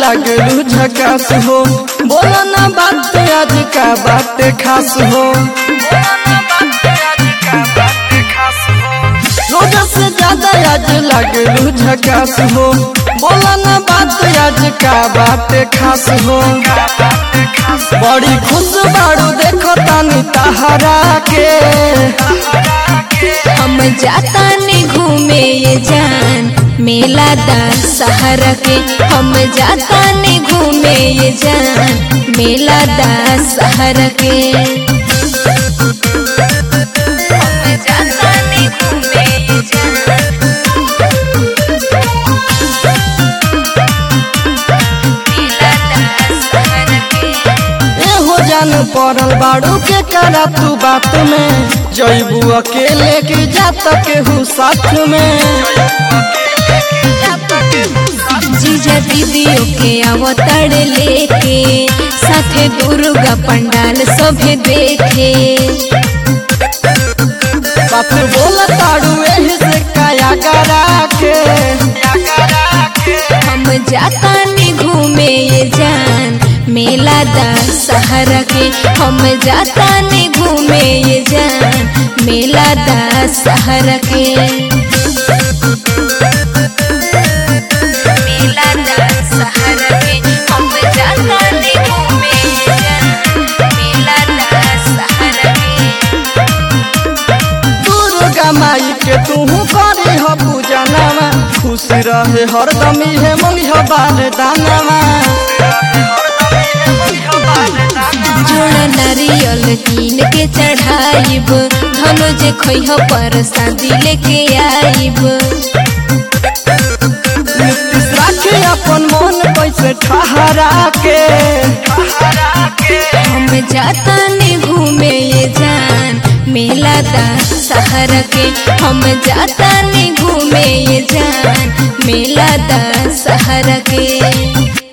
लगलू झकास हो। बोला ना बात आज का बात खास हो। रोज से ज्यादा आज लगलू झकास हो। बोला ना बात आज का बात खास हो। बड़ी खुश बाड़ू देखो तानी तहरा के। हम जाता ने घूमे ये जान मेला दा सहरा के। हम जाता ने घूमे ये जान मेला दा सहरा के। हम जाता ने घूमे ये जान मेला दा सहरा के। हो जान पड़ल बाड़ू के करा तू बात में। जैबू अकेले के जात केहू साथ में। जीजा दीदियों के अवतार लेके साथे दुर्गा पंडाल सभे देखे। बात बोला ताड़ू एही से काया करा के। हम जाता ने घूमे ये जान मेला दा सहरा के। हम जाता ने घूमे ये जान मेला दा सहरा के। मेला दा सहरा के। हम जाता ने घूमे ये जान मेला दा सहरा के। दुर्गा माई के तू करी हो पूजा नामा। खुश रहे हरदम है मंगी हो बाल दानामा। जोड़ा नारियल कीन के चढ़ाइब धनो जे खोह पर शादी लेके आइब। राखे अपन मन कैसे ठहरा के। हम जाता ने घूमे ये जान मेला दा सहरा के। हम जाता ने घूमे ये जान मेला दा सहरा के।